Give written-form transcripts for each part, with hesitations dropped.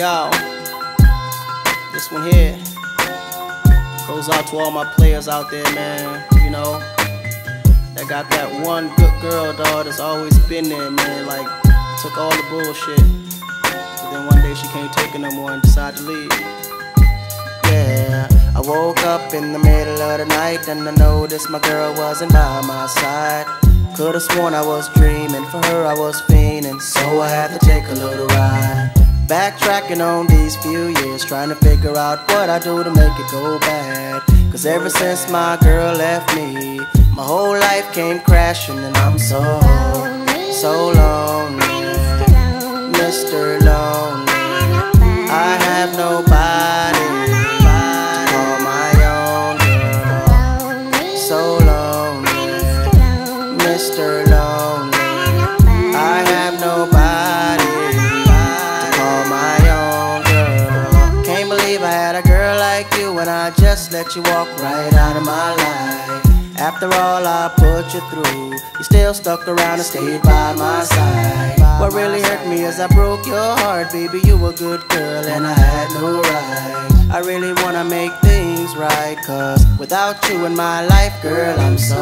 Yo, this one here goes out to all my players out there, man. You know, that got that one good girl, dog, that's always been there, man. Like, took all the bullshit, but then one day she can't take it no more and decided to leave. Yeah, I woke up in the middle of the night and I noticed my girl wasn't by my side. Could've sworn I was dreaming, for her I was fiending, so I had to take a little ride. Backtracking on these few years, trying to figure out what I do to make it go bad. Cause ever since my girl left me, my whole life came crashing and I'm so lonely, Mr. Lonely. I have nobody to call my own girl. So lonely, Mr. Lonely. I have nobody to call my own girl. Can't believe I had a girl like you and I just let you walk right out of my life. After all I put you through, you still stuck around and stayed by my side. What really hurt me is I broke your heart, baby. You were a good girl and I had no right. I really wanna make things right, cause without you in my life, girl, I'm so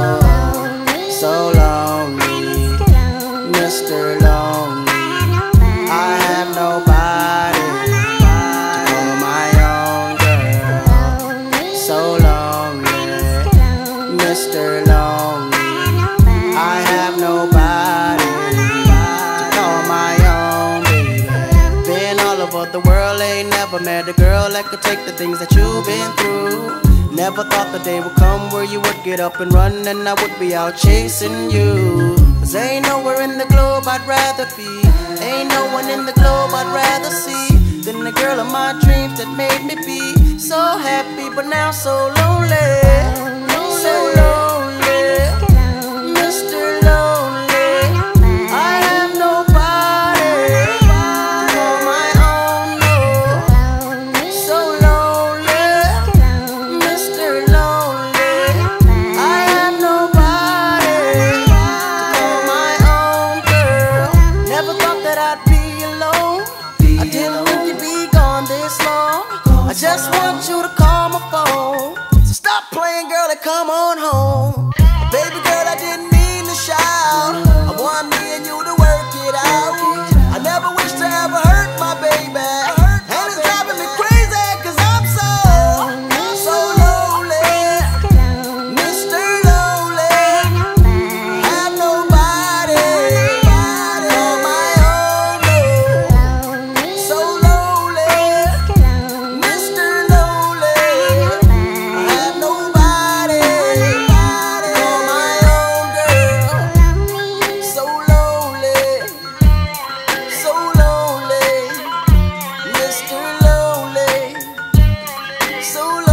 lonely, Mr. Lonely. I have nobody to call my own girl. So lonely, Mr. Lonely. I have nobody to call my own baby. Been all over the world, ain't never met a girl that could take the things that you've been through. Never thought the day would come where you would get up and run and I would be out chasing you. Cause ain't nowhere in the globe I'd rather be, ain't no one in the globe I'd rather see than the girl of my dreams that made me be so happy but now so lonely. So lonely, Mr. Lonely. I have nobody to call my own, no. So lonely, Mr. Lonely. I have nobody to call my own girl. Never thought that I'd be alone. I didn't think you'd be gone this long. I just want you to call my phone. So stop playing, girl, and come on home. Baby girl, I didn't mean to shout. I want me and you to work it out. I never wish to ever hurt my baby, and it's driving me crazy cause I'm so lonely, Mr. Lonely. Have nobody to call my own, no. So lonely, Mr. Lonely. I have nobody to call my own girl. So lonely, Mr. Lonely, so lonely.